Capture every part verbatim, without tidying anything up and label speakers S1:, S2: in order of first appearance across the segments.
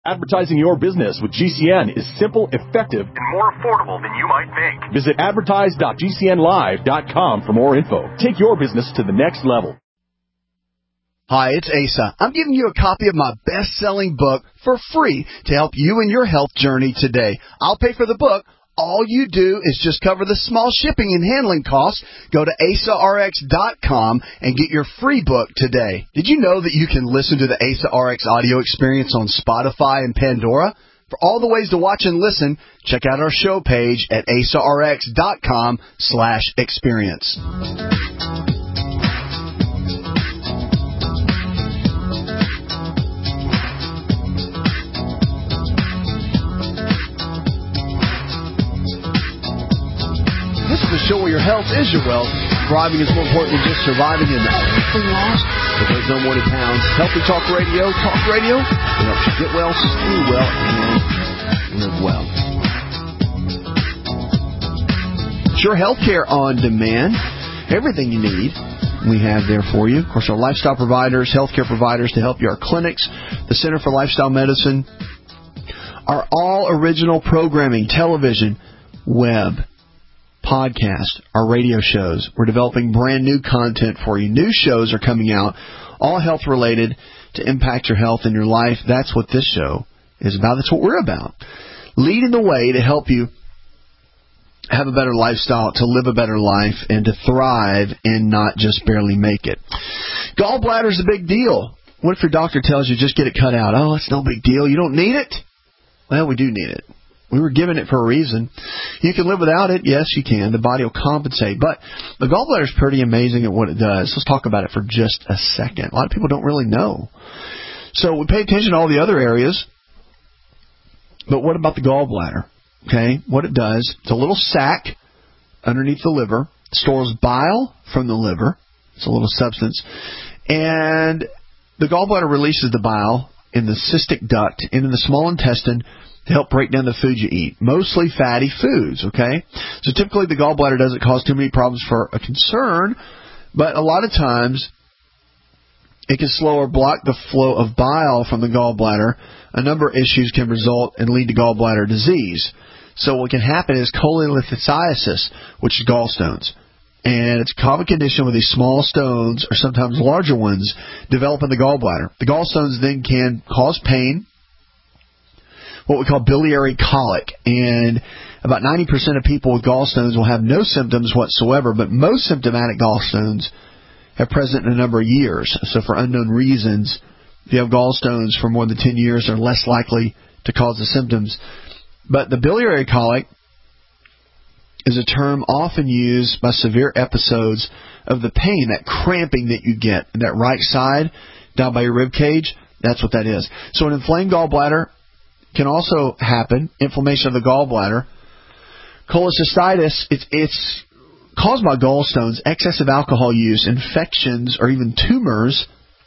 S1: Advertising your business with G C N is simple, effective, and more affordable than you might think. Visit advertise dot g c n live dot com for more info. Take your business to the next level.
S2: Hi, it's Asa. I'm giving you a copy of my best-selling book for free to help you in your health journey today. I'll pay for the book. All you do is just cover the small shipping and handling costs. Go to asa r x dot com and get your free book today. Did you know that you can listen to the Asa R X audio experience on Spotify and Pandora? For all the ways to watch and listen, check out our show page at asa r x dot com slash experience. This is the show where your health is your wealth. Thriving is more important than just surviving, and everything lost. But there's no more to pounds. Healthy Talk Radio, Talk Radio, it helps you get well, stay well, and live well. It's your healthcare on demand. Everything you need, we have there for you. Of course, our lifestyle providers, healthcare providers to help you, our clinics, the Center for Lifestyle Medicine, our all original programming, television, web, podcast, our radio shows. We're developing brand new content for you. New shows are coming out, all health related, to impact your health and your life. That's what this show is about. That's what we're about. Leading the way to help you have a better lifestyle, to live a better life, and to thrive and not just barely make it. Gallbladder is a big deal. What if your doctor tells you just get it cut out? Oh, it's no big deal. You don't need it? Well, we do need it. We were given it for a reason. You can live without it. Yes, you can. The body will compensate. But the gallbladder is pretty amazing at what it does. Let's talk about it for just a second. A lot of people don't really know. So we pay attention to all the other areas. But what about the gallbladder? Okay, what it does, it's a little sac underneath the liver. It stores bile from the liver. It's a little substance. And the gallbladder releases the bile in the cystic duct into the small intestine to help break down the food you eat, mostly fatty foods, okay? So typically the gallbladder doesn't cause too many problems for a concern, but a lot of times it can slow or block the flow of bile from the gallbladder. A number of issues can result and lead to gallbladder disease. So what can happen is cholelithiasis, which is gallstones. And it's a common condition where these small stones, or sometimes larger ones, develop in the gallbladder. The gallstones then can cause pain, what we call biliary colic, and about ninety percent of people with gallstones will have no symptoms whatsoever, but most symptomatic gallstones have present in a number of years. So for unknown reasons, if you have gallstones for more than ten years, they're less likely to cause the symptoms. But the biliary colic is a term often used by severe episodes of the pain, that cramping that you get in that right side down by your rib cage. That's what that is. So an inflamed gallbladder can also happen, inflammation of the gallbladder. Cholecystitis, it's, it's caused by gallstones, excessive alcohol use, infections, or even tumors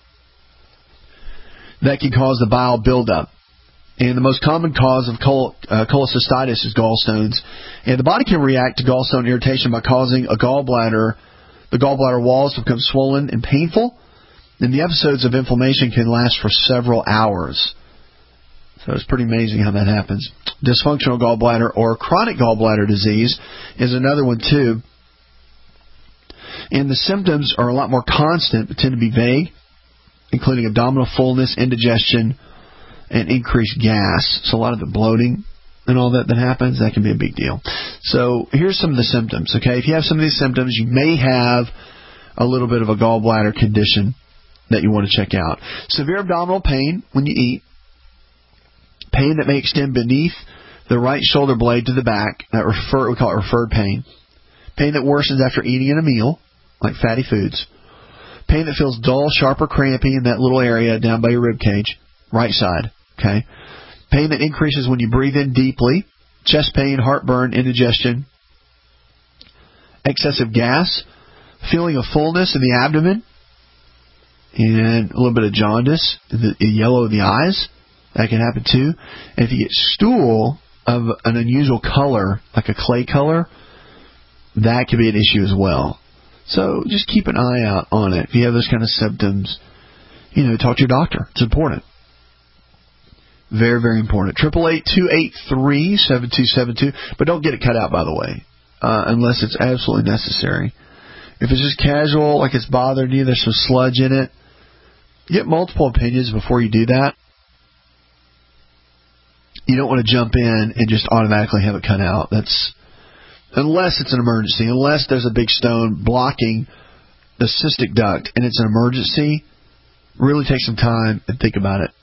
S2: that can cause the bile buildup. And the most common cause of chol- uh, cholecystitis is gallstones. And the body can react to gallstone irritation by causing a gallbladder, the gallbladder walls to become swollen and painful. And the episodes of inflammation can last for several hours. So it's pretty amazing how that happens. Dysfunctional gallbladder or chronic gallbladder disease is another one too. And the symptoms are a lot more constant but tend to be vague, including abdominal fullness, indigestion, and increased gas. So a lot of the bloating and all that that happens, that can be a big deal. So here's some of the symptoms, okay? If you have some of these symptoms, you may have a little bit of a gallbladder condition that you want to check out. Severe abdominal pain when you eat. Pain that may extend beneath the right shoulder blade to the back. That refer, we call it referred pain. Pain that worsens after eating in a meal, like fatty foods. Pain that feels dull, sharp, or crampy in that little area down by your rib cage, right side. Okay. Pain that increases when you breathe in deeply. Chest pain, heartburn, indigestion. Excessive gas. Feeling of fullness in the abdomen. And a little bit of jaundice, the, the yellow of the eyes. That can happen too. And if you get stool of an unusual color, like a clay color, that could be an issue as well. So just keep an eye out on it. If you have those kind of symptoms, you know, talk to your doctor. It's important. Very, very important. Triple eight two eight three seven two seven two. But don't get it cut out, by the way, uh, unless it's absolutely necessary. If it's just casual, like it's bothering you, there's some sludge in it, get multiple opinions before you do that. You don't want to jump in and just automatically have it cut out. That's unless it's an emergency, unless there's a big stone blocking the cystic duct and it's an emergency. Really take some time and think about it.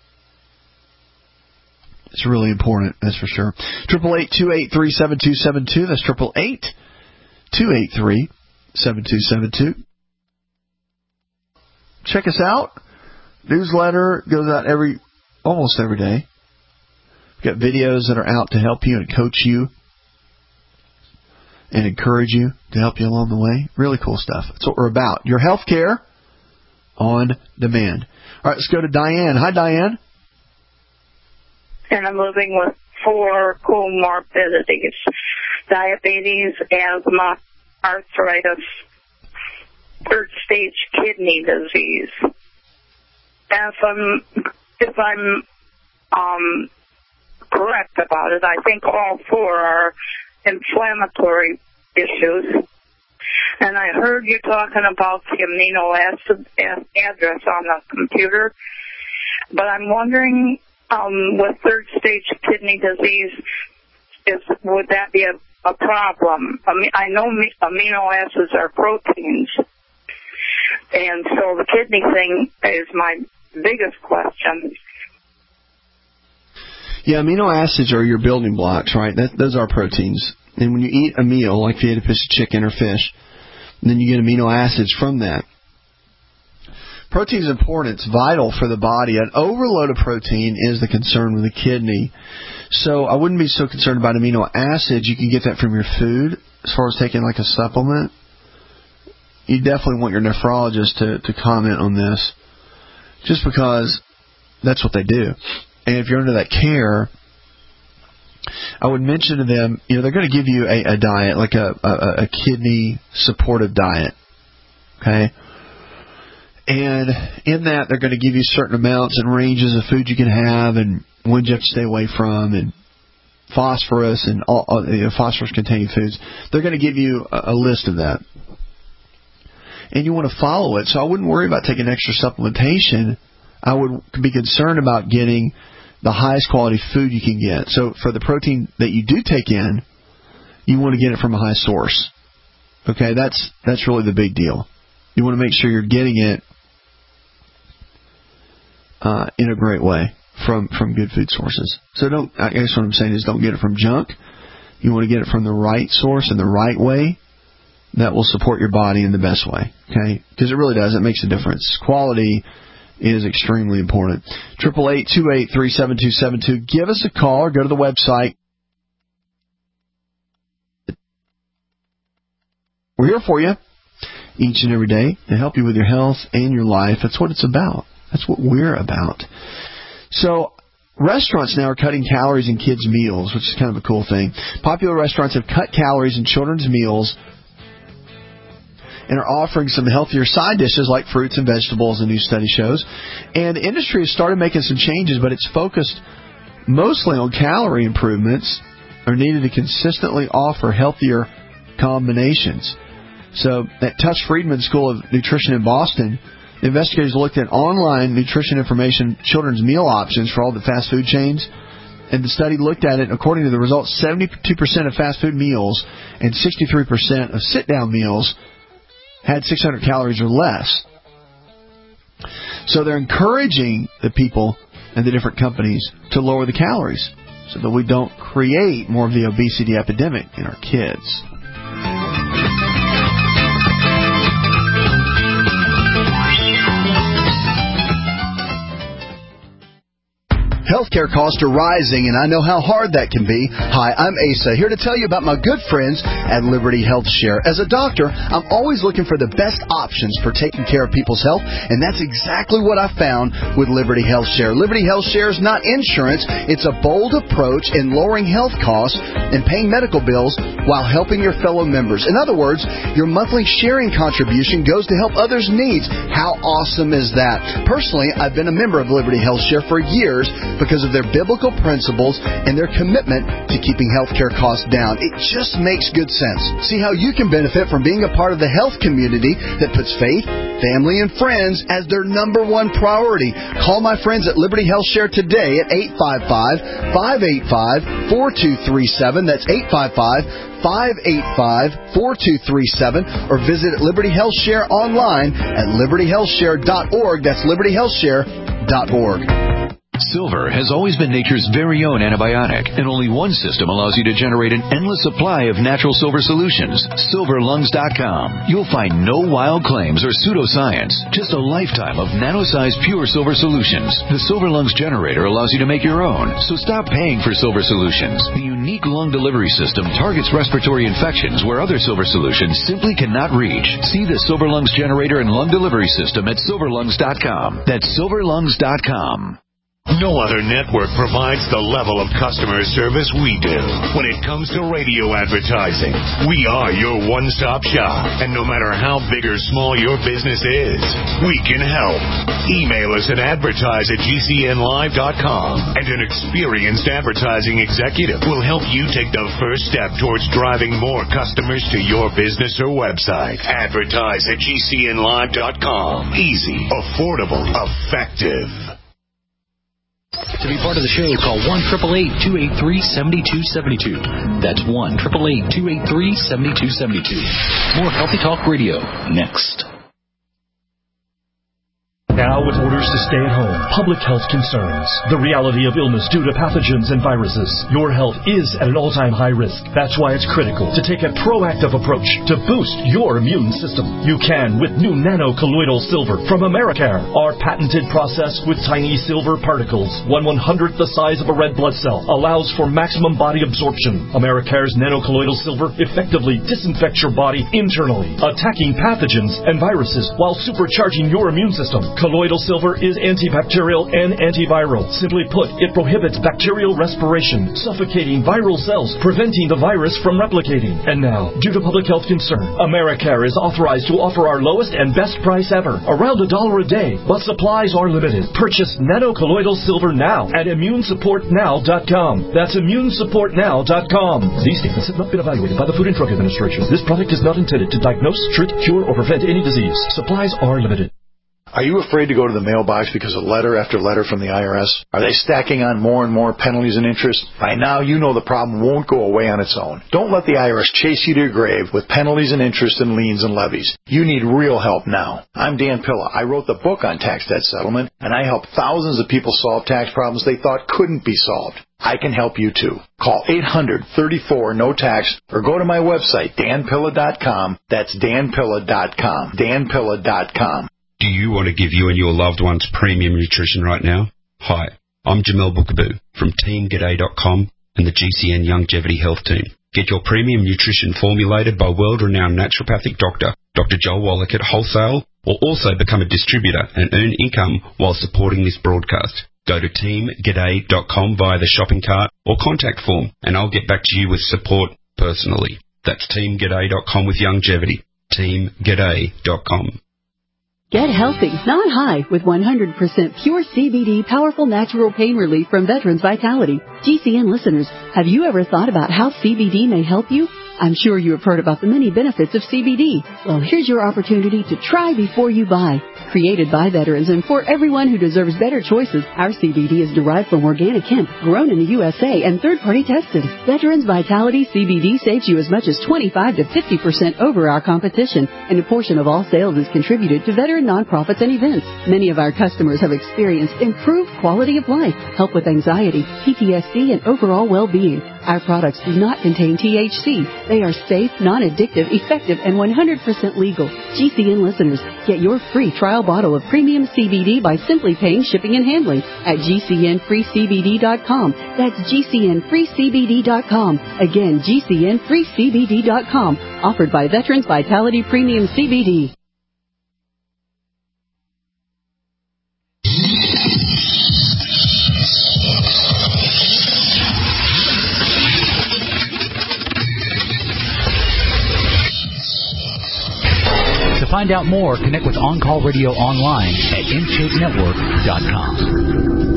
S2: It's really important, that's for sure. Triple eight two eight three seven two seven two. That's triple eight two eight three seven two seven two. Check us out. Newsletter goes out every almost every day. We've got videos that are out to help you and coach you and encourage you, to help you along the way. Really cool stuff. That's what we're about. Your health care on demand. All right, let's go to Diane. Hi, Diane.
S3: And I'm living with four comorbidities: diabetes, asthma, arthritis, third stage kidney disease. And if I'm, if I'm um, correct about it, I think all four are inflammatory issues. And I heard you talking about the amino acid address on the computer, but I'm wondering, um, with third stage kidney disease, is would that be a, a problem? I mean, I know amino acids are proteins, and so the kidney thing is my biggest question.
S2: Yeah, amino acids are your building blocks, right? That, those are proteins. And when you eat a meal, like if you ate a piece of chicken or fish, then you get amino acids from that. Protein is important. It's vital for the body. An overload of protein is the concern with the kidney. So I wouldn't be so concerned about amino acids. You can get that from your food. As far as taking like a supplement, you definitely want your nephrologist to, to comment on this, just because that's what they do. And if you're under that care, I would mention to them, you know, they're going to give you a, a diet, like a, a, a kidney supportive diet, okay? And in that, they're going to give you certain amounts and ranges of food you can have and when you have to stay away from, and phosphorus and all, all you know, phosphorus-containing foods. They're going to give you a, a list of that. And you want to follow it, so I wouldn't worry about taking extra supplementation. I would be concerned about getting the highest quality food you can get. So for the protein that you do take in, you want to get it from a high source. Okay, that's that's really the big deal. You want to make sure you're getting it uh, in a great way from, from good food sources. So don't, I guess what I'm saying is don't get it from junk. You want to get it from the right source in the right way that will support your body in the best way. Okay, because it really does. It makes a difference. Quality is extremely important. Triple eight two eight three seven two seven two. Give us a call or go to the website. We're here for you each and every day to help you with your health and your life. That's what it's about. That's what we're about. So restaurants now are cutting calories in kids' meals, which is kind of a cool thing. Popular restaurants have cut calories in children's meals and are offering some healthier side dishes like fruits and vegetables, a new study shows. And the industry has started making some changes, but it's focused mostly on calorie improvements are needed to consistently offer healthier combinations. So at Tufts Friedman School of Nutrition in Boston, the investigators looked at online nutrition information, children's meal options for all the fast food chains. And the study looked at it. According to the results, seventy-two percent of fast food meals and sixty-three percent of sit-down meals had six hundred calories or less. So they're encouraging the people and the different companies to lower the calories so that we don't create more of the obesity epidemic in our kids.
S4: Healthcare costs are rising, and I know how hard that can be. Hi, I'm Asa, here to tell you about my good friends at Liberty Health Share. As a doctor, I'm always looking for the best options for taking care of people's health, and that's exactly what I found with Liberty Health Share. Liberty Health Share is not insurance. It's a bold approach in lowering health costs and paying medical bills while helping your fellow members. In other words, your monthly sharing contribution goes to help others' needs. How awesome is that? Personally, I've been a member of Liberty Health Share for years
S2: because of their biblical principles and their commitment to keeping healthcare costs down. It just makes good sense. See how you can benefit from being a part of the health community that puts faith, family, and friends as their number one priority. Call my friends at Liberty Health Share today at eight five five, five eight five, four two three seven. That's eight five five, five eight five, four two three seven. Or visit Liberty Health Share online at liberty health share dot org. That's liberty health share dot org.
S5: Silver has always been nature's very own antibiotic, and only one system allows you to generate an endless supply of natural silver solutions. silver lungs dot com. You'll find no wild claims or pseudoscience, just a lifetime of nano-sized pure silver solutions. The Silver Lungs generator allows you to make your own, so stop paying for silver solutions. The unique lung delivery system targets respiratory infections where other silver solutions simply cannot reach. See the Silver Lungs generator and lung delivery system at silver lungs dot com. That's silver lungs dot com.
S6: No other network provides the level of customer service we do. When it comes to radio advertising, we are your one-stop shop. And no matter how big or small your business is, we can help. Email us at advertise at g c n live dot com, and an experienced advertising executive will help you take the first step towards driving more customers to your business or website. Advertise at g c n live dot com. Easy, affordable, effective.
S7: To be part of the show, call one eight eight eight, two eight three, seven two seven two. That's one eight eight eight, two eight three, seven two seven two. More Healthy Talk Radio next.
S8: Now with orders to stay at home, public health concerns, the reality of illness due to pathogens and viruses, your health is at an all-time high risk. That's why it's critical to take a proactive approach to boost your immune system. You can with new nano-colloidal silver from Americare. Our patented process with tiny silver particles, one one hundredth the size of a red blood cell, allows for maximum body absorption. Americare's nano-colloidal silver effectively disinfects your body internally, attacking pathogens and viruses while supercharging your immune system. Colloidal silver is antibacterial and antiviral. Simply put, it prohibits bacterial respiration, suffocating viral cells, preventing the virus from replicating. And now, due to public health concern, Americare is authorized to offer our lowest and best price ever, around a dollar a day, but supplies are limited. Purchase nano-colloidal silver now at immune support now dot com. That's immune support now dot com. These statements have not been evaluated by the Food and Drug Administration. This product is not intended to diagnose, treat, cure, or prevent any disease. Supplies are limited.
S9: Are you afraid to go to the mailbox because of letter after letter from the I R S? Are they stacking on more and more penalties and interest? By now, you know the problem won't go away on its own. Don't let the I R S chase you to your grave with penalties and interest and liens and levies. You need real help now. I'm Dan Pilla. I wrote the book on tax debt settlement, and I help thousands of people solve tax problems they thought couldn't be solved. I can help you too. Call eight hundred, thirty-four, no tax or go to my website, dan pilla dot com. That's dan pilla dot com. dan pilla dot com.
S10: Do you want to give you and your loved ones premium nutrition right now? Hi, I'm Jamel Bookaboo from team g'day dot com and the G C N Longevity Health Team. Get your premium nutrition formulated by world-renowned naturopathic doctor, Doctor Joel Wallach at wholesale, or also become a distributor and earn income while supporting this broadcast. Go to team g'day dot com via the shopping cart or contact form, and I'll get back to you with support personally. That's team g'day dot com with longevity. team g'day dot com.
S11: Get healthy, not high, with one hundred percent pure C B D powerful natural pain relief from Veterans Vitality. G C N listeners, have you ever thought about how C B D may help you? I'm sure you have heard about the many benefits of C B D. Well, here's your opportunity to try before you buy. Created by veterans and for everyone who deserves better choices, our C B D is derived from organic hemp, grown in the U S A, and third-party tested. Veterans Vitality C B D saves you as much as twenty-five to fifty percent over our competition, and a portion of all sales is contributed to veteran nonprofits and events. Many of our customers have experienced improved quality of life, help with anxiety, P T S D, and overall well-being. Our products do not contain T H C. They are safe, non-addictive, effective, and one hundred percent legal. G C N listeners, get your free trial bottle of premium C B D by simply paying shipping and handling at g c n free c b d dot com. That's g c n free c b d dot com. Again, g c n free c b d dot com. Offered by Veterans Vitality Premium C B D.
S8: To
S7: find out more, connect with On Call Radio online at in shape network dot com.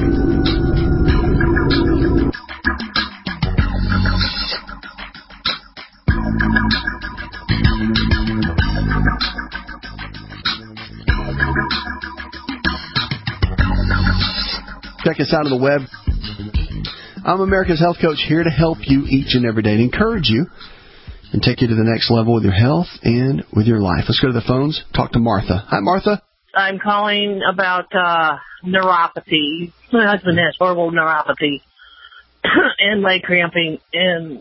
S2: Check us out on the web. I'm America's Health Coach, here to help you each and every day, to encourage you and take you to the next level with your health and with your life. Let's go to the phones. Talk to Martha. Hi, Martha.
S12: I'm calling about uh, neuropathy. My husband has horrible neuropathy and leg cramping. And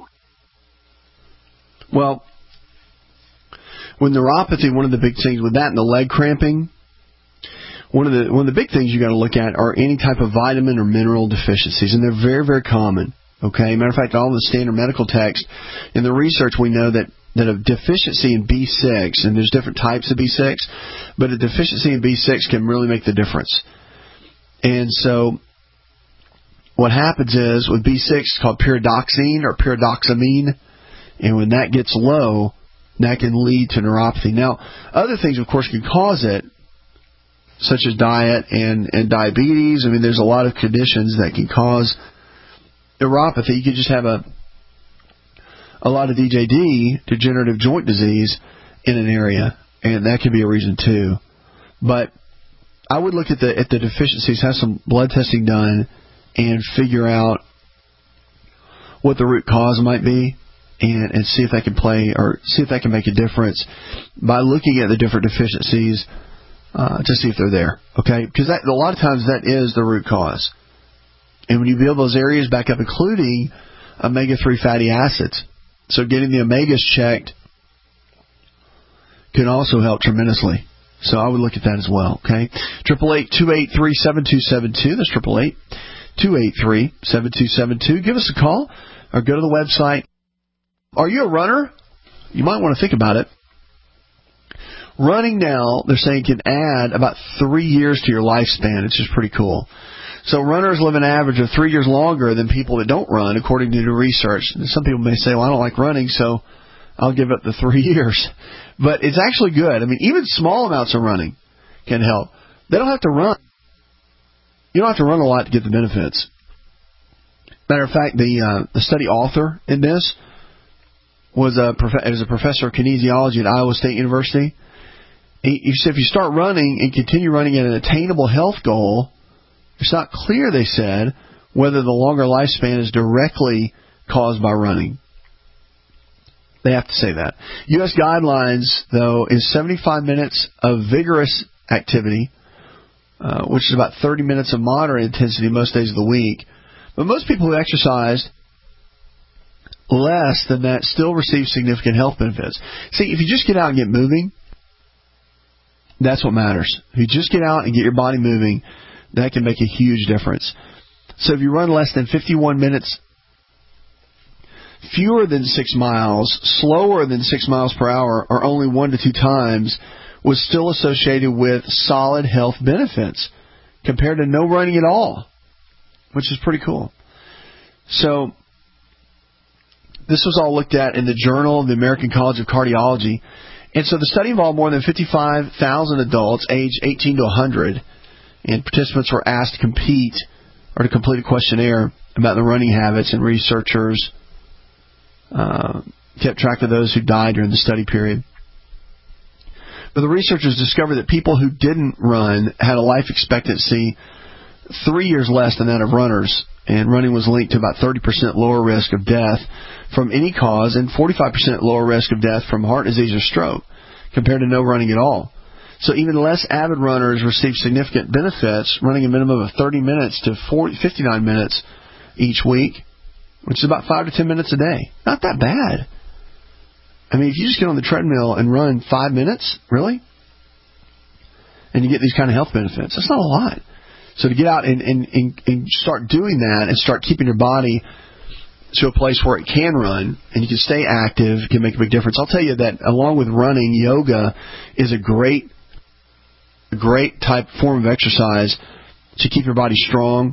S2: well, with neuropathy, one of the big things with that and the leg cramping, One of the one of the big things you got to look at are any type of vitamin or mineral deficiencies, and they're very, very common. Okay, matter of fact, all the standard medical text in the research, we know that, that a deficiency in B six, and there's different types of B six, but a deficiency in B six can really make the difference. And so, what happens is with B six, it's called pyridoxine or pyridoxamine, and when that gets low, that can lead to neuropathy. Now, other things, of course, can cause it, such as diet and, and diabetes. I mean, there's a lot of conditions that can cause neuropathy. You could just have a a lot of D J D, degenerative joint disease, in an area, and that could be a reason too. But I would look at the at the deficiencies, have some blood testing done, and figure out what the root cause might be, and, and see if that can play or see if that can make a difference by looking at the different deficiencies. Uh, to see if they're there, okay? Because that, a lot of times that is the root cause. And when you build those areas back up, including omega three fatty acids, so getting the omegas checked can also help tremendously. So I would look at that as well, okay? eight eight eight, two eight three, seven two seven two. That's eight eight eight, two eight three, seven two seven two. Give us a call or go to the website. Are you a runner? You might want to think about it. Running now, they're saying, can add about three years to your lifespan. It's just pretty cool. So runners live an average of three years longer than people that don't run, according to new research. And some people may say, well, I don't like running, so I'll give up the three years. But it's actually good. I mean, even small amounts of running can help. They don't have to run. You don't have to run a lot to get the benefits. Matter of fact, the uh, the study author in this was a, prof- was a professor of kinesiology at Iowa State University. He said if you start running and continue running at an attainable health goal, it's not clear, they said, whether the longer lifespan is directly caused by running. They have to say that. U S guidelines, though, is seventy-five minutes of vigorous activity, uh, which is about thirty minutes of moderate intensity most days of the week. But most people who exercise less than that still receive significant health benefits. See, if you just get out and get moving, that's what matters. If you just get out and get your body moving, that can make a huge difference. So if you run less than fifty-one minutes, fewer than six miles, slower than six miles per hour, or only one to two times, was still associated with solid health benefits compared to no running at all, which is pretty cool. So this was all looked at in the Journal of the American College of Cardiology. And so the study involved more than fifty-five thousand adults aged eighteen to one hundred, and participants were asked to compete or to complete a questionnaire about their running habits, and researchers uh, kept track of those who died during the study period. But the researchers discovered that people who didn't run had a life expectancy three years less than that of runners, and running was linked to about thirty percent lower risk of death from any cause and forty-five percent lower risk of death from heart disease or stroke compared to no running at all. So even less avid runners receive significant benefits, running a minimum of thirty minutes to forty, fifty-nine minutes each week, which is about five to ten minutes a day. Not that bad. I mean, if you just get on the treadmill and run five minutes, really, and you get these kind of health benefits, that's not a lot. So to get out and, and, and, and start doing that and start keeping your body to a place where it can run and you can stay active, can make a big difference. I'll tell you that along with running, yoga is a great, a great type form of exercise to keep your body strong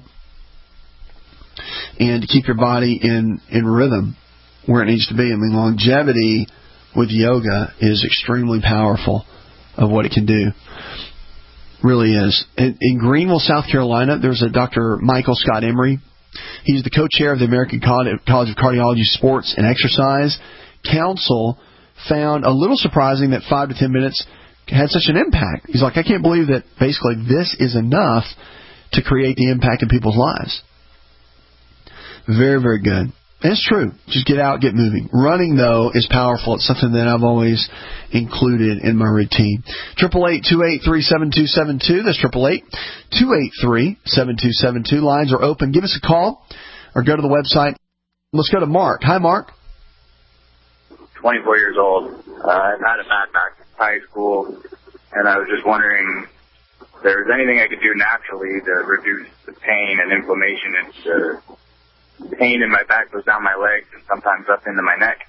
S2: and to keep your body in, in rhythm where it needs to be. I mean, longevity with yoga is extremely powerful. of what it can do. Really is. In, in Greenville, South Carolina, there's a Doctor Michael Scott Emery. He's the co-chair of the American College of Cardiology Sports and Exercise Council. Found a little surprising that five to ten minutes had such an impact. He's like, I can't believe that basically this is enough to create the impact in people's lives. Very, very good. And it's true. Just get out, get moving. Running, though, is powerful. It's something that I've always included in my routine. eight eight eight, two eight three, seven two seven two. That's eight eight eight, two eight three, seven two seven two. Lines are open. Give us a call or go to the website. Let's go to Mark. Hi, Mark.
S13: twenty-four years old. Uh, I've had a bad back since high school, and I was just wondering if there was anything I could do naturally to reduce the pain and inflammation. It's the pain in my back goes down my legs and sometimes up into my neck.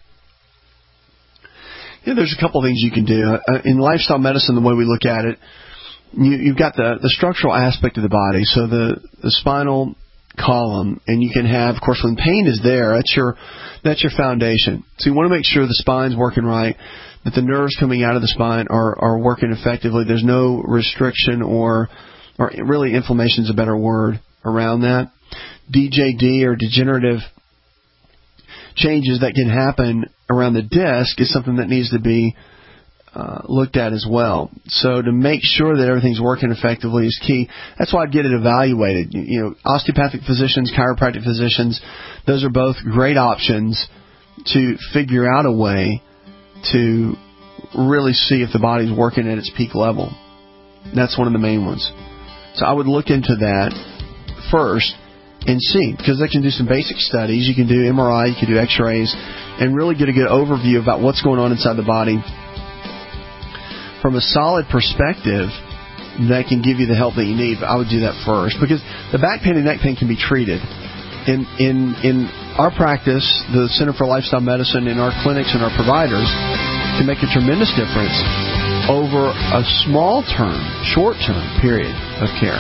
S2: Yeah, there's a couple of things you can do. Uh, in lifestyle medicine, the way we look at it, you, you've got the, the structural aspect of the body, so the, the spinal column, and you can have, of course, when pain is there, that's your that's your foundation. So you want to make sure the spine's working right, that the nerves coming out of the spine are, are working effectively. There's no restriction or or really inflammation is a better word around that. D J D or degenerative changes that can happen around the disc is something that needs to be uh, looked at as well. So to make sure that everything's working effectively is key. That's why I'd get it evaluated. You, you know, osteopathic physicians, chiropractic physicians, those are both great options to figure out a way to really see if the body's working at its peak level. That's one of the main ones. So I would look into that first and see, because they can do some basic studies. You can do M R I, you can do x-rays, and really get a good overview about what's going on inside the body from a solid perspective that can give you the help that you need. I would do that first, because the back pain and neck pain can be treated. In in in our practice, the Center for Lifestyle Medicine, in our clinics and our providers can make a tremendous difference over a small term, short term period of care.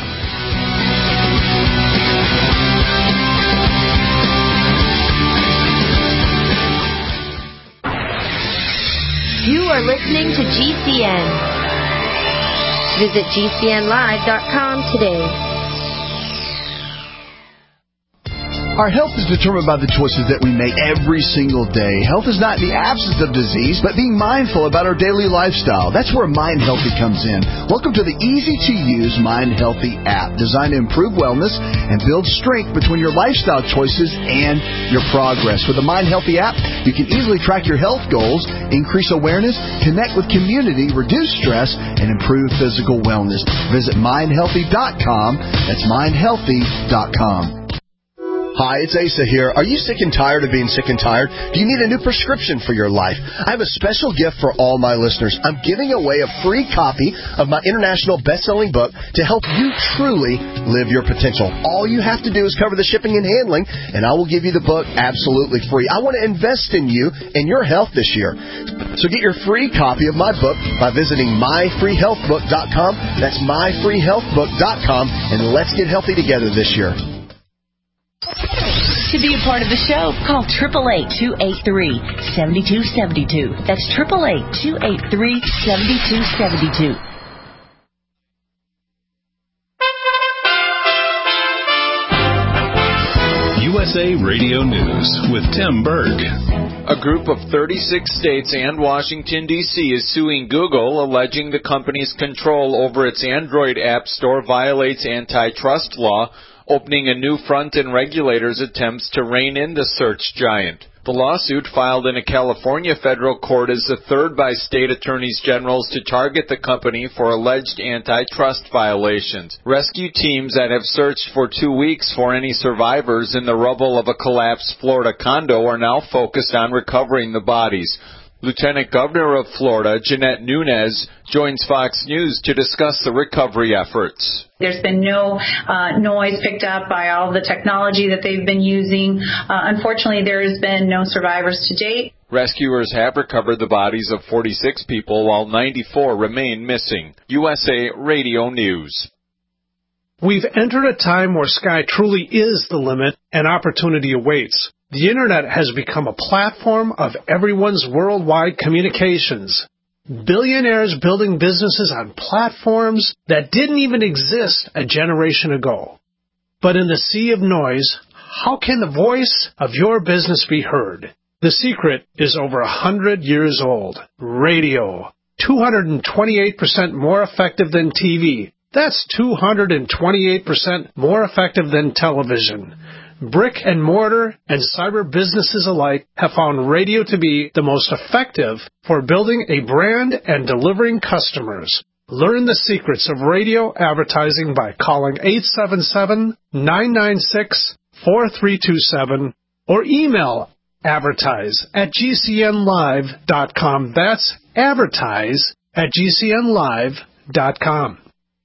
S14: You are listening to G C N. Visit G C N live dot com today.
S4: Our health is determined by the choices that we make every single day. Health is not the absence of disease, but being mindful about our daily lifestyle. That's where Mind Healthy comes in. Welcome to the easy-to-use Mind Healthy app, designed to improve wellness and build strength between your lifestyle choices and your progress. With the Mind Healthy app, you can easily track your health goals, increase awareness, connect with community, reduce stress, and improve physical wellness. Visit mind healthy dot com. That's mind healthy dot com. Hi, it's Asa here. Are you sick and tired of being sick and tired? Do you need a new prescription for your life? I have a special gift for all my listeners. I'm giving away a free copy of my international best-selling book to help you truly live your potential. All you have to do is cover the shipping and handling, and I will give you the book absolutely free. I want to invest in you and your health this year. So get your free copy of my book by visiting my free health book dot com. That's my free health book dot com, and let's get healthy together this year.
S14: To be a part of the show, call eight eight eight, two eight three, seven two seven two. That's eight eight eight, two eight three, seven two seven two.
S15: U S A Radio News with Tim Berg.
S16: A group of thirty-six states and Washington, D C is suing Google, alleging the company's control over its Android app store violates antitrust law, opening a new front in regulators' attempts to rein in the search giant. The lawsuit, filed in a California federal court, is the third by state attorneys generals to target the company for alleged antitrust violations. Rescue teams that have searched for two weeks for any survivors in the rubble of a collapsed Florida condo are now focused on recovering the bodies. Lieutenant Governor of Florida, Jeanette Nunez, joins Fox News to discuss the recovery efforts.
S17: There's been no uh, noise picked up by all the technology that they've been using. Uh, unfortunately, there has been no survivors to date.
S16: Rescuers have recovered the bodies of forty-six people, while ninety-four remain missing. U S A Radio News.
S18: We've entered a time where sky truly is the limit and opportunity awaits. The Internet has become a platform of everyone's worldwide communications. Billionaires building businesses on platforms that didn't even exist a generation ago. But in the sea of noise, how can the voice of your business be heard? The secret is over a hundred years old. Radio. two hundred twenty-eight percent more effective than T V. That's two hundred twenty-eight percent more effective than television. Brick and mortar and cyber businesses alike have found radio to be the most effective for building a brand and delivering customers. Learn the secrets of radio advertising by calling eight seven seven, nine nine six, four three two seven or email advertise at g c n live dot com. That's advertise at g c n live dot com.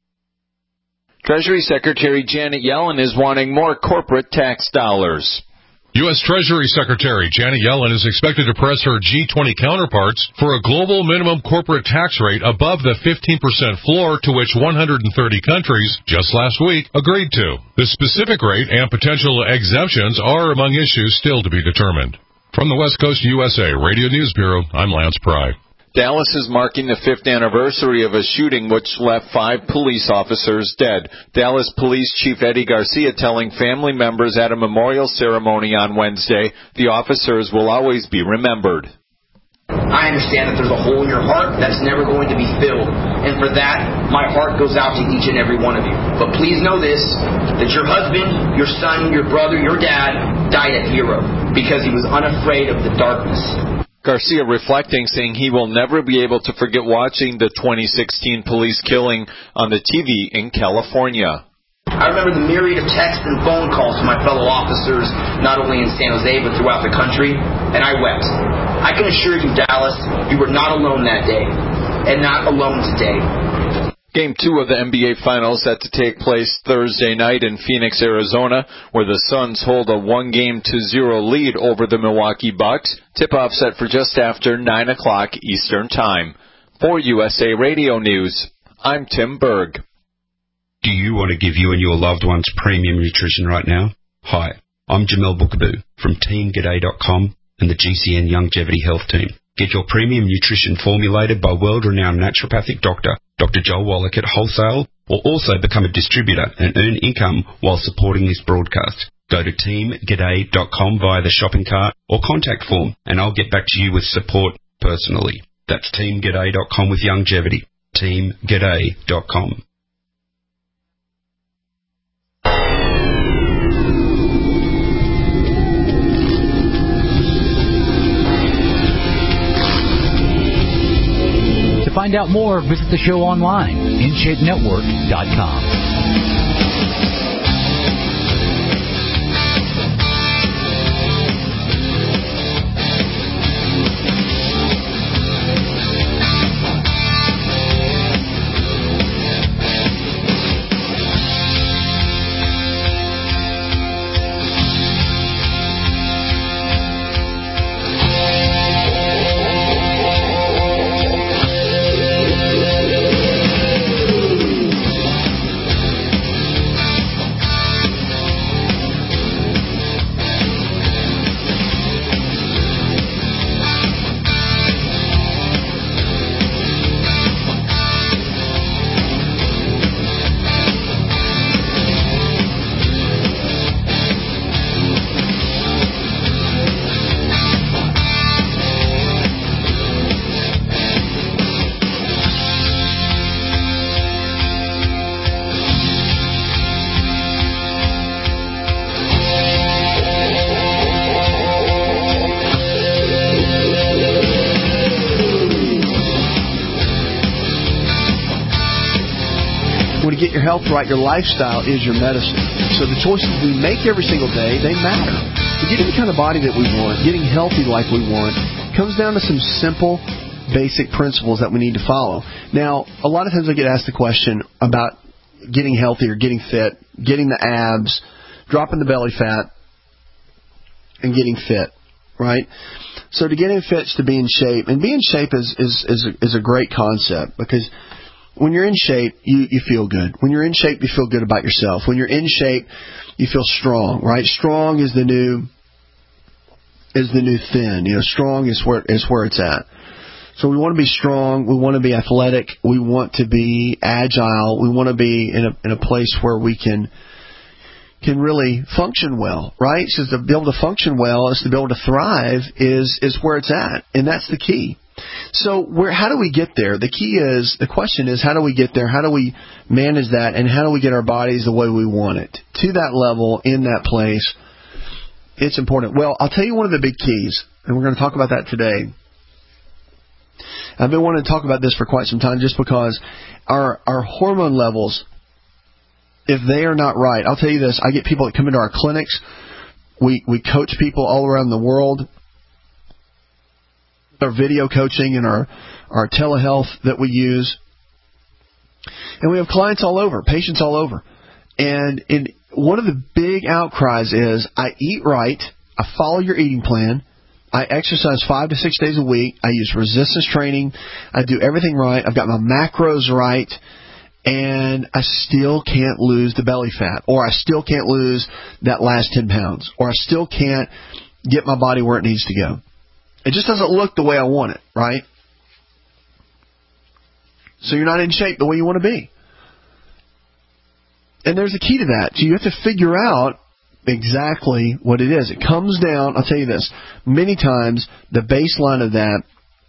S16: Treasury Secretary Janet Yellen is wanting more corporate tax dollars.
S19: U S. Treasury Secretary Janet Yellen is expected to press her G twenty counterparts for a global minimum corporate tax rate above the fifteen percent floor to which one hundred thirty countries just last week agreed to. The specific rate and potential exemptions are among issues still to be determined. From the West Coast U S A Radio News Bureau, I'm Lance Pry.
S16: Dallas is marking the fifth anniversary of a shooting which left five police officers dead. Dallas Police Chief Eddie Garcia telling family members at a memorial ceremony on Wednesday, the officers will always be remembered.
S20: I understand that there's a hole in your heart that's never going to be filled. And for that, my heart goes out to each and every one of you. But please know this, that your husband, your son, your brother, your dad died a hero because he was unafraid of the darkness.
S16: Garcia reflecting, saying he will never be able to forget watching the twenty sixteen police killing on the T V in California.
S20: I remember the myriad of texts and phone calls from my fellow officers, not only in San Jose, but throughout the country, and I wept. I can assure you, Dallas, you were not alone that day, and not alone today.
S16: Game two of the N B A Finals set to take place Thursday night in Phoenix, Arizona, where the Suns hold a one-game to zero lead over the Milwaukee Bucks. Tip-off set for just after nine o'clock Eastern Time. For U S A Radio News, I'm Tim Berg.
S10: Do you want to give you and your loved ones premium nutrition right now? Hi, I'm Jamel Bookaboo from team g'day dot com and the G C N Longevity Health Team. Get your premium nutrition formulated by world-renowned naturopathic doctor, Doctor Joel Wallach at Wholesale, or also become a distributor and earn income while supporting this broadcast. Go to team g'day dot com via the shopping cart or contact form, and I'll get back to you with support personally. That's team g'day dot com with longevity. team g'day dot com.
S7: To find out more, visit the show online, in shape network dot com.
S2: Get your health right, your lifestyle is your medicine. So the choices we make every single day, they matter. To get the kind of body that we want, getting healthy like we want, comes down to some simple, basic principles that we need to follow. Now, a lot of times I get asked the question about getting healthy or getting fit, getting the abs, dropping the belly fat, and getting fit, right? So to get in fit is to be in shape. And be in shape is, is, is, a, is a great concept because when you're in shape, you, you feel good. When you're in shape, you feel good about yourself. When you're in shape, you feel strong, right? Strong is the new is the new thin. You know, strong is where is where it's at. So we want to be strong. We want to be athletic. We want to be agile. We want to be in a in a place where we can can really function well, right? So to be able to function well is to be able to thrive is is where it's at, and that's the key. So where how do we get there? The key is, the question is, how do we get there? How do we manage that, and how do we get our bodies the way we want it? To that level, in that place, it's important. Well, I'll tell you one of the big keys, and we're going to talk about that today. I've been wanting to talk about this for quite some time just because our our hormone levels, if they are not right, I'll tell you this, I get people that come into our clinics. We, we coach people all around the world. Our video coaching and our, our telehealth that we use. And we have clients all over, patients all over. And in one of the big outcries is, I eat right, I follow your eating plan, I exercise five to six days a week, I use resistance training, I do everything right, I've got my macros right, and I still can't lose the belly fat, or I still can't lose that last ten pounds, or I still can't get my body where it needs to go. It just doesn't look the way I want it, right? So you're not in shape the way you want to be. And there's a key to that. So you have to figure out exactly what it is. It comes down, I'll tell you this, many times the baseline of that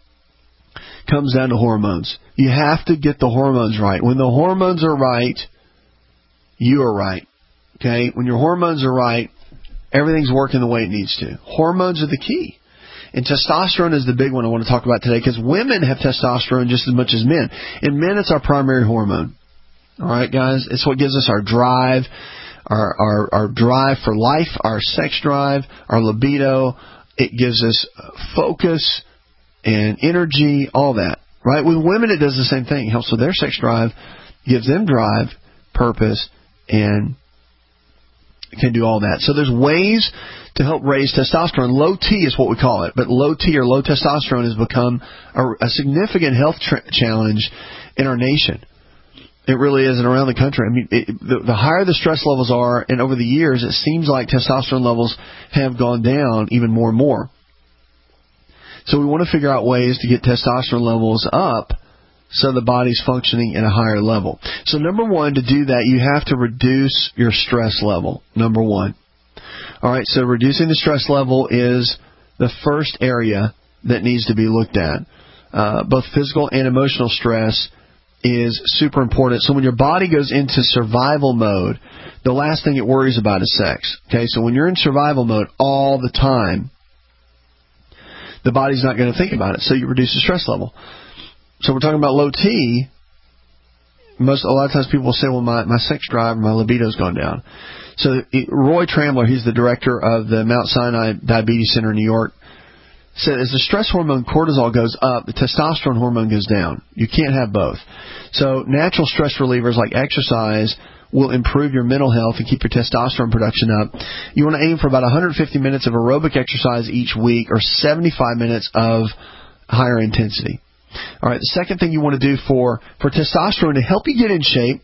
S2: comes down to hormones. You have to get the hormones right. When the hormones are right, you are right. Okay? When your hormones are right, everything's working the way it needs to. Hormones are the key. And testosterone is the big one I want to talk about today, because women have testosterone just as much as men. In men, it's our primary hormone. All right, guys? It's what gives us our drive, our, our, our drive for life, our sex drive, our libido. It gives us focus and energy, all that. Right? With women, it does the same thing. It helps with their sex drive, gives them drive, purpose, and can do all that. So there's ways to help raise testosterone. Low T is what we call it, but low T or low testosterone has become a, a significant health tra- challenge in our nation. It really is, and around the country. I mean, it, the, the higher the stress levels are, and over the years, it seems like testosterone levels have gone down even more and more. So we want to figure out ways to get testosterone levels up so the body's functioning at a higher level. So number one, to do that, you have to reduce your stress level. Number one. All right, so reducing the stress level is the first area that needs to be looked at. Uh, both physical and emotional stress is super important. So when your body goes into survival mode, the last thing it worries about is sex. Okay, so when you're in survival mode all the time, the body's not going to think about it, so you reduce the stress level. So we're talking about low T. Most, a lot of times people will say, well, my, my sex drive, my libido's gone down. So it, Roy Trambler, he's the director of the Mount Sinai Diabetes Center in New York, said as the stress hormone cortisol goes up, the testosterone hormone goes down. You can't have both. So natural stress relievers like exercise will improve your mental health and keep your testosterone production up. You want to aim for about one hundred fifty minutes of aerobic exercise each week, or seventy-five minutes of higher intensity. All right, the second thing you want to do for, for testosterone to help you get in shape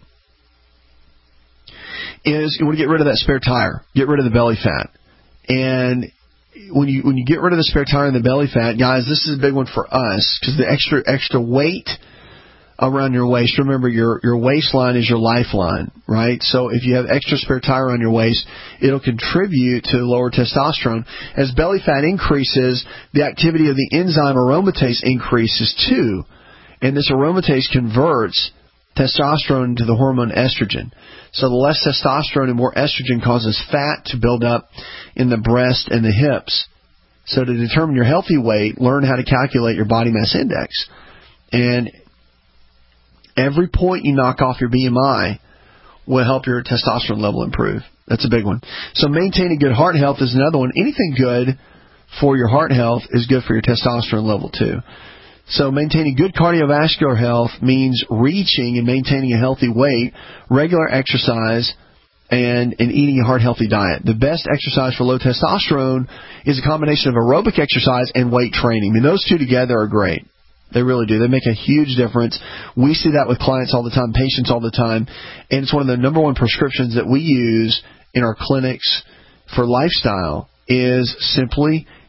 S2: is you want to get rid of that spare tire. Get rid of the belly fat. And when you when you get rid of the spare tire and the belly fat, guys, this is a big one for us, because the extra extra weight around your waist. Remember, your your waistline is your lifeline, right? So if you have extra spare tire on your waist, it'll contribute to lower testosterone. As belly fat increases, the activity of the enzyme aromatase increases too, and this aromatase converts testosterone into the hormone estrogen. So the less testosterone and more estrogen causes fat to build up in the breast and the hips. So to determine your healthy weight, learn how to calculate your body mass index. And every point you knock off your B M I will help your testosterone level improve. That's a big one. So maintaining good heart health is another one. Anything good for your heart health is good for your testosterone level too. So maintaining good cardiovascular health means reaching and maintaining a healthy weight, regular exercise, and, and eating a heart-healthy diet. The best exercise for low testosterone is a combination of aerobic exercise and weight training. I mean, those two together are great. They really do. They make a huge difference. We see that with clients all the time, patients all the time, and it's one of the number one prescriptions that we use in our clinics for lifestyle is simply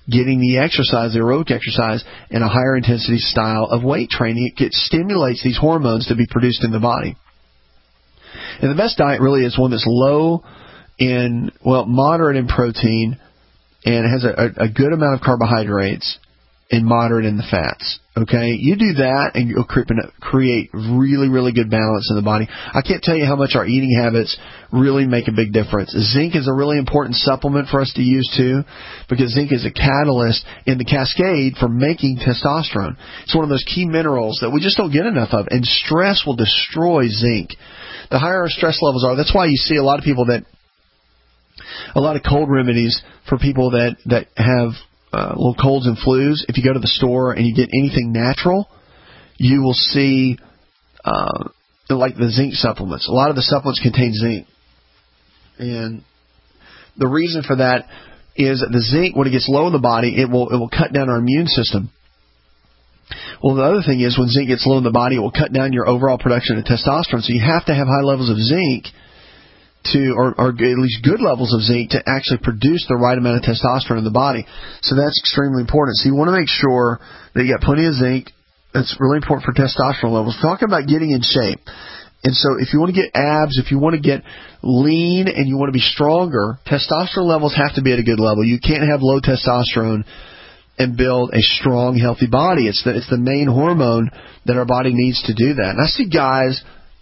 S2: getting the exercise, the aerobic exercise, and a higher intensity style of weight training. It stimulates these hormones to be produced in the body. And the best diet really is one that's low in, well, moderate in protein, and it has a, a good amount of carbohydrates and moderate in the fats. Okay, you do that and you'll create really, really good balance in the body. I can't tell you how much our eating habits really make a big difference. Zinc is a really important supplement for us to use too, because zinc is a catalyst in the cascade for making testosterone. It's one of those key minerals that we just don't get enough of, and stress will destroy zinc. The higher our stress levels are, that's why you see a lot of people that, a lot of cold remedies for people that, that have Uh, little colds and flus. If you go to the store and you get anything natural, you will see uh, like the zinc supplements. A lot of the supplements contain zinc. And the reason for that is that the zinc, when it gets low in the body, it will it will cut down our immune system. Well, the other thing is when zinc gets low in the body, it will cut down your overall production of testosterone. So you have to have high levels of zinc to, or, or at least good levels of zinc to actually produce the right amount of testosterone in the body. So that's extremely important. So you want to make sure that you got plenty of zinc. That's really important for testosterone levels. Talking about getting in shape. And so if you want to get abs, if you want to get lean and you want to be stronger, testosterone levels have to be at a good level. You can't have low testosterone and build a strong, healthy body. It's the, it's the main hormone that our body needs to do that. And I see guys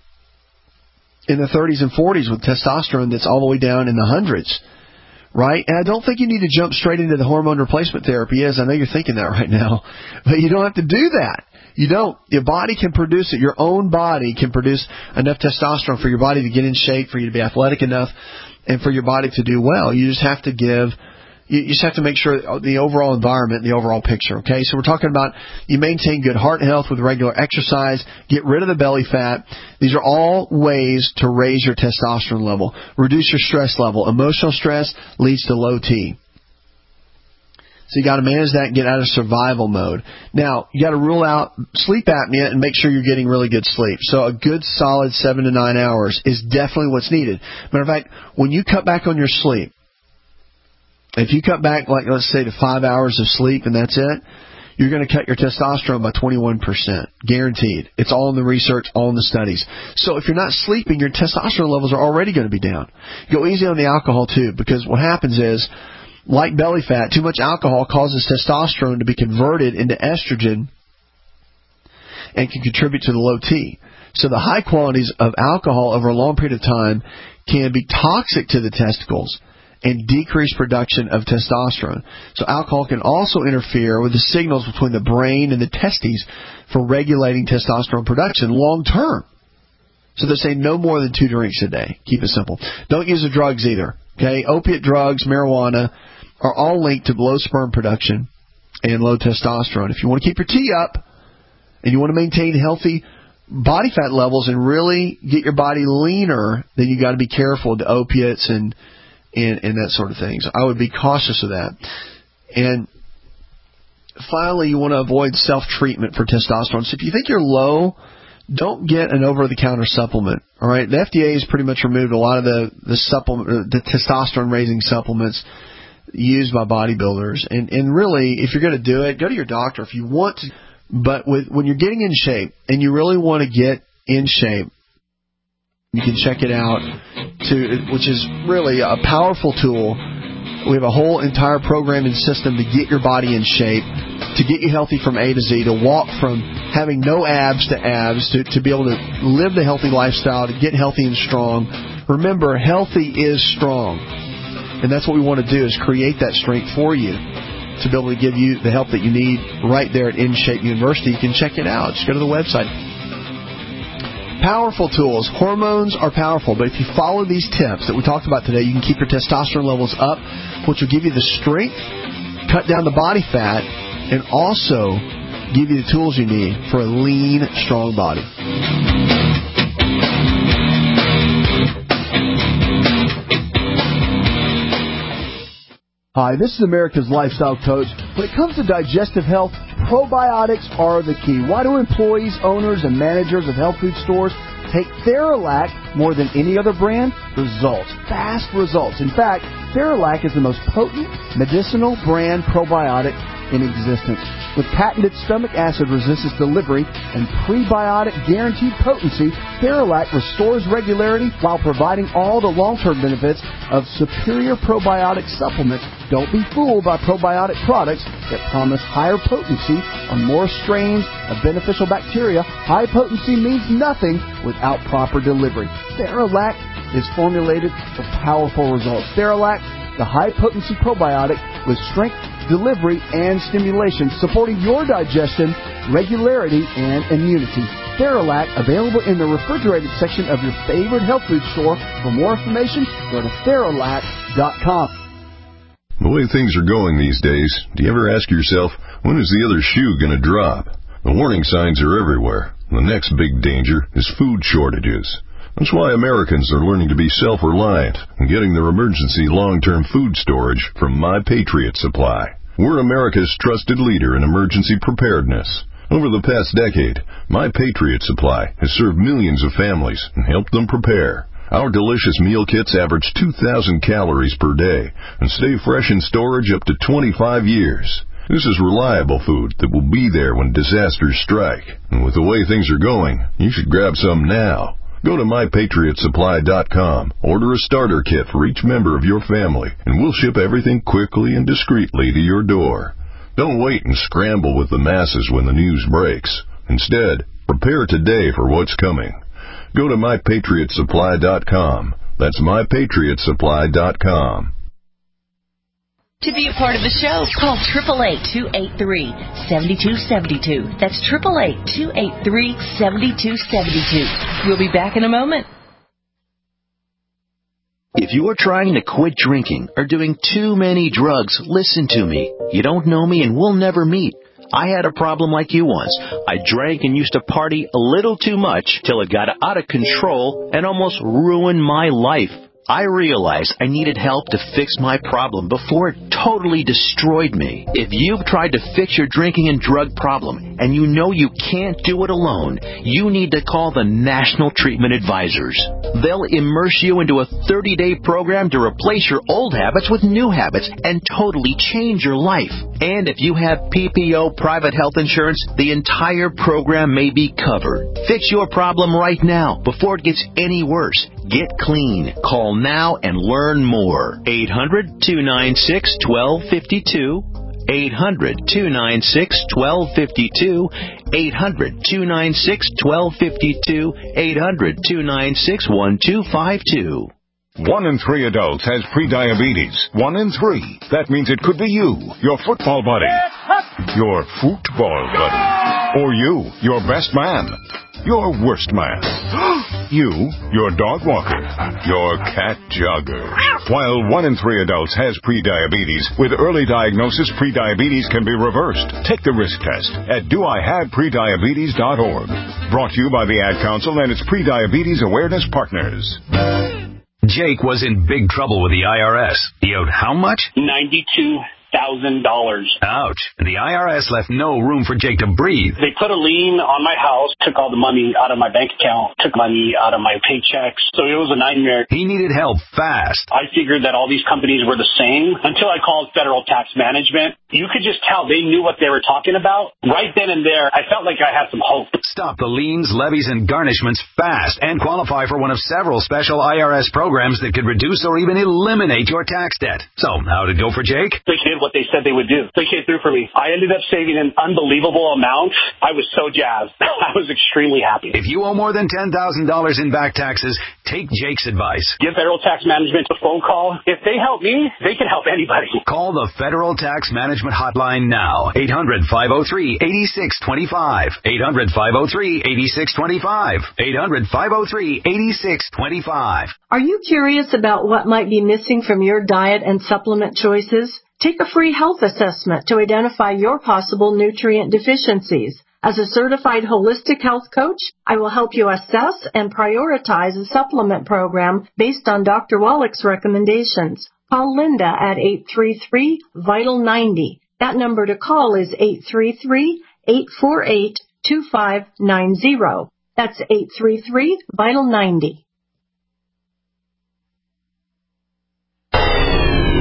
S2: in the thirties and forties with testosterone that's all the way down in the hundreds, right? And I don't think you need to jump straight into the hormone replacement therapy. Yes, I know you're thinking that right now, but you don't have to do that. You don't. Your body can produce it. Your own body can produce enough testosterone for your body to get in shape, for you to be athletic enough, and for your body to do well. You just have to give... You just have to make sure the overall environment, the overall picture, okay? So we're talking about you maintain good heart health with regular exercise, get rid of the belly fat. These are all ways to raise your testosterone level. Reduce your stress level. Emotional stress leads to low T. So you got to manage that and get out of survival mode. Now, you got to rule out sleep apnea and make sure you're getting really good sleep. So a good solid seven to nine hours is definitely what's needed. Matter of fact, when you cut back on your sleep, if you cut back, like, let's say, to five hours of sleep and that's it, you're going to cut your testosterone by twenty-one percent. Guaranteed. It's all in the research, all in the studies. So if you're not sleeping, your testosterone levels are already going to be down. Go easy on the alcohol, too, because what happens is, like belly fat, too much alcohol causes testosterone to be converted into estrogen and can contribute to the low T. So the high qualities of alcohol over a long period of time can be toxic to the testicles and decrease production of testosterone. So alcohol can also interfere with the signals between the brain and the testes for regulating testosterone production long term. So they're saying no more than two drinks a day. Keep it simple. Don't use the drugs either. Okay, opiate drugs, marijuana are all linked to low sperm production and low testosterone. If you want to keep your T up and you want to maintain healthy body fat levels and really get your body leaner, then you got to be careful of the opiates and And, and that sort of thing. So I would be cautious of that. And finally, you want to avoid self-treatment for testosterone. So if you think you're low, don't get an over-the-counter supplement. All right, the F D A has pretty much removed a lot of the the supplement, the testosterone-raising supplements used by bodybuilders. And and really, if you're going to do it, go to your doctor if you want to. But with when you're getting in shape and you really want to get in shape, you can check it out, to, which is really a powerful tool. We have a whole entire program and system to get your body in shape, to get you healthy from A to Z, to walk from having no abs to abs, to, to be able to live the healthy lifestyle, to get healthy and strong. Remember, healthy is strong. And that's what we want to do, is create that strength for you to be able to give you the help that you need right there at In Shape University. You can check it out. Just go to the website. Powerful tools. Hormones are powerful, but if you follow these tips that we talked about today, you can keep your testosterone levels up, which will give you the strength, cut down the body fat, and also give you the tools you need for a lean, strong body.
S4: Hi, this is America's Lifestyle Coach. When it comes to digestive health, probiotics are the key. Why do employees, owners, and managers of health food stores take Theralac more than any other brand? Results. Fast results. In fact,
S2: Theralac is the most potent medicinal brand probiotic in existence. With patented stomach acid resistance delivery and prebiotic guaranteed potency, Theralac restores regularity while providing all the long-term benefits of superior probiotic supplements. Don't be fooled by probiotic products that promise higher potency on more strains of beneficial bacteria. High potency means nothing without proper delivery. Theralac is formulated for powerful results. Theralac, the high-potency probiotic with strength, delivery, and stimulation, supporting your digestion, regularity, and immunity. Theralac, available in the refrigerated section of your favorite health food store. For more information, go to Theralac dot com.
S21: The way things are going these days, do you ever ask yourself, when is the other shoe going to drop? The warning signs are everywhere. The next big danger is food shortages. That's why Americans are learning to be self-reliant and getting their emergency long-term food storage from My Patriot Supply. We're America's trusted leader in emergency preparedness. Over the past decade, My Patriot Supply has served millions of families and helped them prepare. Our delicious meal kits average two thousand calories per day and stay fresh in storage up to twenty-five years. This is reliable food that will be there when disasters strike. And with the way things are going, you should grab some now. Go to My Patriot Supply dot com, order a starter kit for each member of your family, and we'll ship everything quickly and discreetly to your door. Don't wait and scramble with the masses when the news breaks. Instead, prepare today for what's coming. Go to My Patriot Supply dot com. That's My Patriot Supply dot com.
S14: To be a part of the show, call eight eight eight, two eight three, seven two seven two. That's eight eight eight, two eight three, seven two seven two. We'll be back in a moment.
S22: If you are trying to quit drinking or doing too many drugs, listen to me. You don't know me and we'll never meet. I had a problem like you once. I drank and used to party a little too much till it got out of control and almost ruined my life. I realized I needed help to fix my problem before it totally destroyed me. If you've tried to fix your drinking and drug problem and you know you can't do it alone, you need to call the National Treatment Advisors. They'll immerse you into a thirty-day program to replace your old habits with new habits and totally change your life. And if you have P P O private health insurance, the entire program may be covered. Fix your problem right now before it gets any worse. Get clean. Call now and learn more. eight hundred, two nine six, one two five two. eight hundred, two nine six, one two five two. eight hundred, two nine six, one two five two. eight hundred, two nine six, one two five two.
S23: One in three adults has prediabetes. One in three. That means it could be you, your football buddy, your football buddy, or you, your best man, your worst man, you, your dog walker, your cat jogger. While one in three adults has prediabetes, with early diagnosis, prediabetes can be reversed. Take the risk test at do I have prediabetes dot org. Brought to you by the Ad Council and its Prediabetes Awareness Partners.
S24: Jake was in big trouble with the I R S. He owed how much?
S25: ninety-two thousand dollars.
S24: Ouch. And the I R S left no room for Jake to breathe.
S25: They put a lien on my house, took all the money out of my bank account, took money out of my paychecks. So it was a nightmare.
S24: He needed help fast.
S25: I figured that all these companies were the same until I called Federal Tax Management. You could just tell they knew what they were talking about. Right then and there, I felt like I had some hope.
S24: Stop the liens, levies, and garnishments fast and qualify for one of several special I R S programs that could reduce or even eliminate your tax debt. So, how'd it go for Jake?
S25: They did what they said they would do. They came through for me. I ended up saving an unbelievable amount. I was so jazzed. I was extremely happy.
S24: If you owe more than ten thousand dollars in back taxes, take Jake's advice.
S25: Give Federal Tax Management a phone call. If they help me, they can help anybody.
S24: Call the Federal Tax Management Hotline now. eight hundred, five oh three, eight six two five. eight hundred, five oh three, eight six two five. eight hundred, five oh three, eight six two five.
S26: Are you curious about what might be missing from your diet and supplement choices? Take a free health assessment to identify your possible nutrient deficiencies. As a certified holistic health coach, I will help you assess and prioritize a supplement program based on Doctor Wallach's recommendations. Call Linda at eight three three, vital ninety. That number to call is eight three three, eight four eight, two five nine zero. That's eight three three, vital ninety.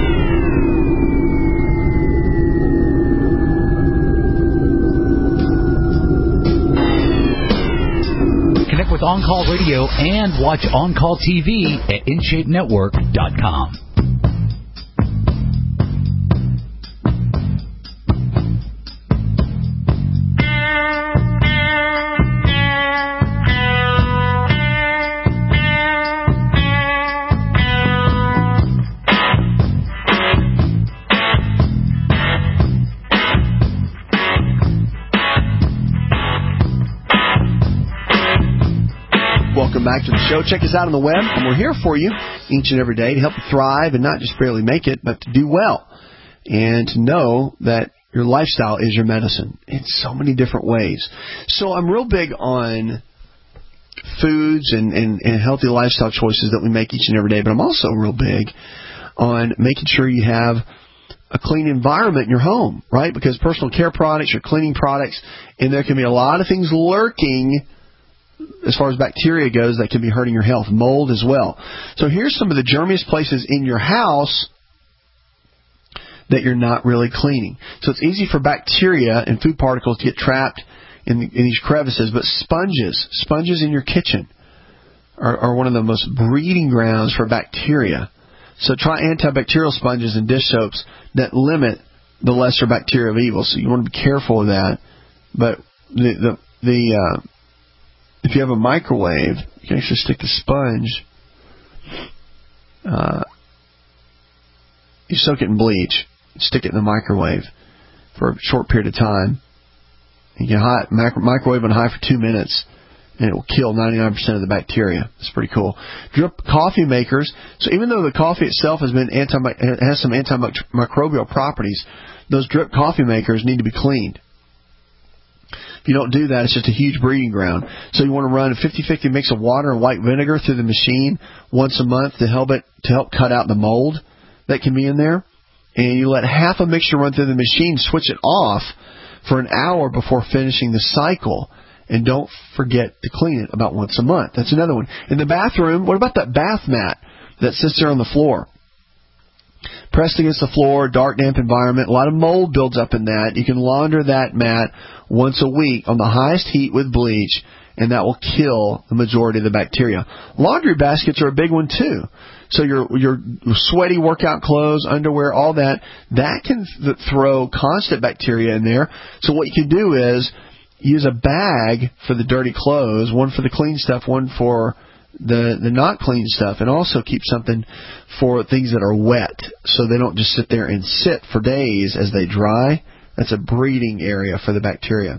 S7: On Call Radio and watch On Call T V at in shape network dot com.
S2: Welcome back to the show. Check us out on the web, and we're here for you each and every day to help you thrive and not just barely make it, but to do well and to know that your lifestyle is your medicine in so many different ways. So I'm real big on foods and, and, and healthy lifestyle choices that we make each and every day, but I'm also real big on making sure you have a clean environment in your home, right? Because personal care products are cleaning products, and there can be a lot of things lurking as far as bacteria goes that can be hurting your health, mold as well. So here's some of the germiest places in your house that you're not really cleaning. So it's easy for bacteria and food particles to get trapped in, the, in these crevices, but sponges, sponges in your kitchen are, are one of the most breeding grounds for bacteria. So try antibacterial sponges and dish soaps that limit the lesser bacteria of evil. So you want to be careful of that. But the, the, the uh, if you have a microwave, you can actually stick the sponge, uh, you soak it in bleach, stick it in the microwave for a short period of time. You can hot, micro, microwave on high for two minutes, and it will kill ninety-nine percent of the bacteria. It's pretty cool. Drip coffee makers. So even though the coffee itself has been anti, has some antimicrobial properties, those drip coffee makers need to be cleaned. If you don't do that, it's just a huge breeding ground. So you want to run a fifty-fifty mix of water and white vinegar through the machine once a month to help it to help cut out the mold that can be in there. And you let half a mixture run through the machine, switch it off for an hour before finishing the cycle. And don't forget to clean it about once a month. That's another one. In the bathroom, what about that bath mat that sits there on the floor? Pressed against the floor, dark, damp environment. A lot of mold builds up in that. You can launder that mat once a week on the highest heat with bleach, and that will kill the majority of the bacteria. Laundry baskets are a big one, too. So your your sweaty workout clothes, underwear, all that, that can th- throw constant bacteria in there. So what you can do is use a bag for the dirty clothes, one for the clean stuff, one for the the not clean stuff, and also keep something for things that are wet so they don't just sit there and sit for days as they dry. That's a breeding area for the bacteria.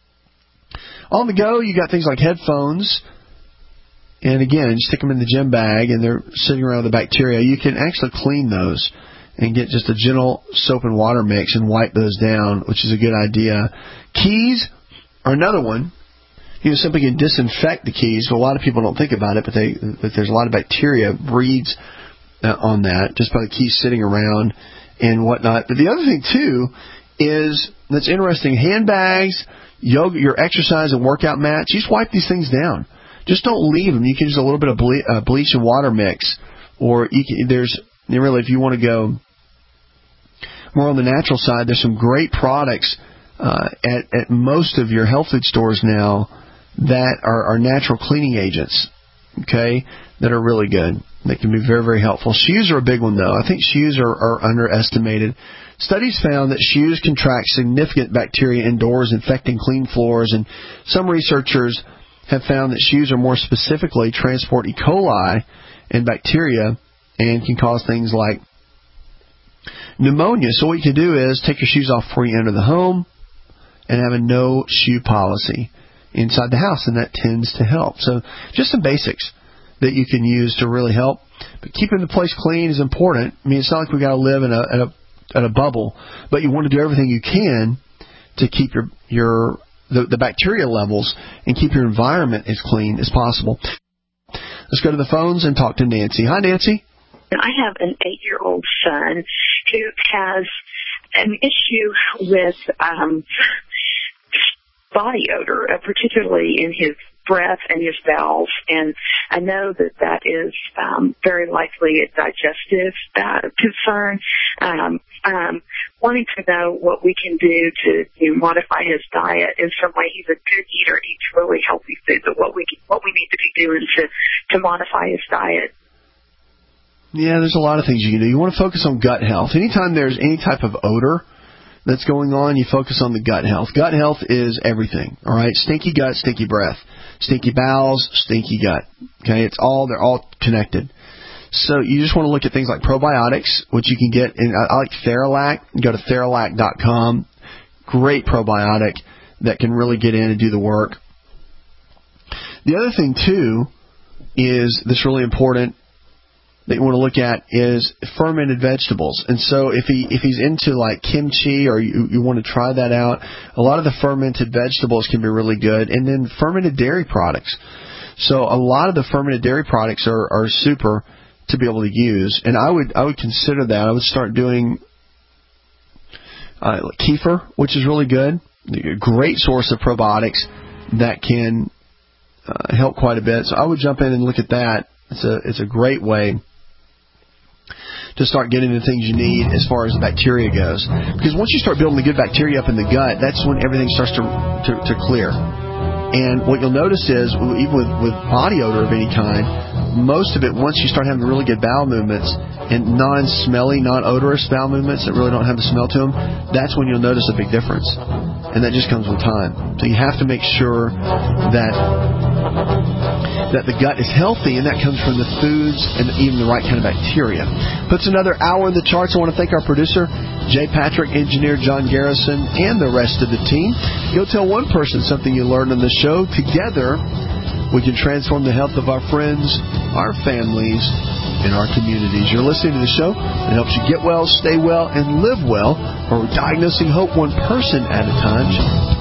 S2: On the go, you got things like headphones, and again, you stick them in the gym bag and they're sitting around the bacteria. You can actually clean those and get just a gentle soap and water mix and wipe those down, which is a good idea. Keys are another one. You know, simply can disinfect the keys. So a lot of people don't think about it, but they, but there's a lot of bacteria breeds uh, on that just by the keys sitting around and whatnot. But the other thing too is that's interesting. Handbags, yoga, your exercise and workout mats. You just wipe these things down. Just don't leave them. You can use a little bit of ble- uh, bleach and water mix, or you can, there's really if you want to go more on the natural side, there's some great products uh, at at most of your health food stores now that are, are natural cleaning agents, okay, that are really good. They can be very, very helpful. Shoes are a big one, though. I think shoes are, are underestimated. Studies found that shoes can track significant bacteria indoors, infecting clean floors, and some researchers have found that shoes are more specifically transport E. coli and bacteria and can cause things like pneumonia. So what you can do is take your shoes off before you enter the home and have a no-shoe policy inside the house, and that tends to help. So just some basics that you can use to really help. But keeping the place clean is important. I mean, it's not like we've got to live in a, in a, in a bubble, but you want to do everything you can to keep your your the, the bacteria levels and keep your environment as clean as possible. Let's go to the phones and talk to Nancy. Hi, Nancy.
S1: I have an eight-year-old son who has an issue with um, body odor, uh, particularly in his breath and his bowels. And I know that that is um, very likely a digestive uh, concern. Um, um, wanting to know what we can do to you know, modify his diet. In some way, he's a good eater, eats really healthy food, but what we what we need to be doing to to modify his diet.
S2: Yeah, there's a lot of things you can do. You want to focus on gut health. Anytime there's any type of odor that's going on, you focus on the gut health. Gut health is everything, all right? Stinky gut, stinky breath. Stinky bowels, stinky gut. Okay, it's all, they're all connected. So you just want to look at things like probiotics, which you can get in, I like Theralac. You go to Theralac dot com. Great probiotic that can really get in and do the work. The other thing, too, is this really important that you want to look at is fermented vegetables. And so if he if he's into like kimchi or you, you want to try that out, a lot of the fermented vegetables can be really good. And then fermented dairy products. So a lot of the fermented dairy products are, are super to be able to use. And I would I would consider that. I would start doing uh, kefir, which is really good. A great source of probiotics that can uh, help quite a bit. So I would jump in and look at that. It's a it's a great way to start getting the things you need as far as bacteria goes. Because once you start building the good bacteria up in the gut, that's when everything starts to to, to clear. And what you'll notice is, even with, with body odor of any kind, most of it, once you start having really good bowel movements and non-smelly, non-odorous bowel movements that really don't have the smell to them, that's when you'll notice a big difference. And that just comes with time. So you have to make sure that that the gut is healthy, and that comes from the foods and even the right kind of bacteria. Puts another hour in the charts. I want to thank our producer, Jay Patrick, engineer John Garrison, and the rest of the team. Go tell one person something you learned on the show. Together, we can transform the health of our friends, our families, and our communities. You're listening to the show that helps you get well, stay well, and live well, where we're diagnosing hope one person at a time.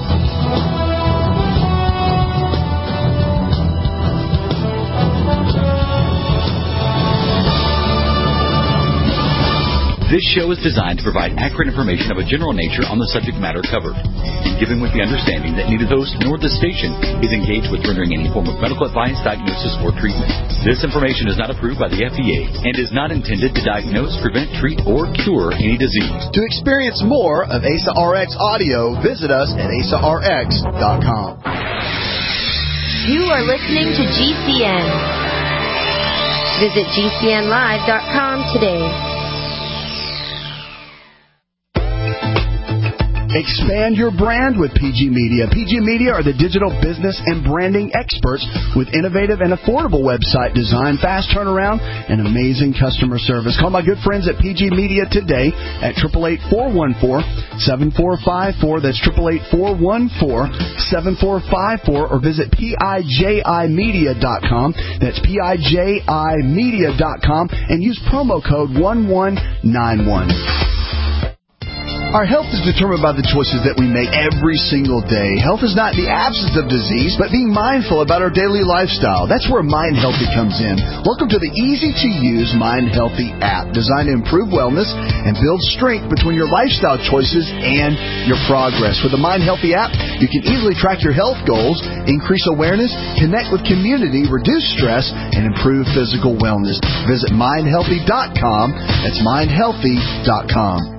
S7: This show is designed to provide accurate information of a general nature on the subject matter covered, given with the understanding that neither host nor the station is engaged with rendering any form of medical advice, diagnosis, or treatment. This information is not approved by the F D A and is not intended to diagnose, prevent, treat, or cure any disease.
S4: To experience more of A S A R X audio, visit us at A S A R X dot com.
S3: You are listening to G C N. Visit G C N live dot com today.
S4: Expand your brand with P G Media. P G Media are the digital business and branding experts with innovative and affordable website design, fast turnaround, and amazing customer service. Call my good friends at P G Media today at eight eight eight, four one four, seven four five four. That's eight eight eight, four one four, seven four five four. Or visit P I J I media dot com. That's P I J I media dot com. And use promo code one one nine one. Our health is determined by the choices that we make every single day. Health is not the absence of disease, but being mindful about our daily lifestyle. That's where Mind Healthy comes in. Welcome to the easy-to-use Mind Healthy app, designed to improve wellness and build strength between your lifestyle choices and your progress. With the Mind Healthy app, you can easily track your health goals, increase awareness, connect with community, reduce stress, and improve physical wellness. Visit mind healthy dot com. That's mind healthy dot com.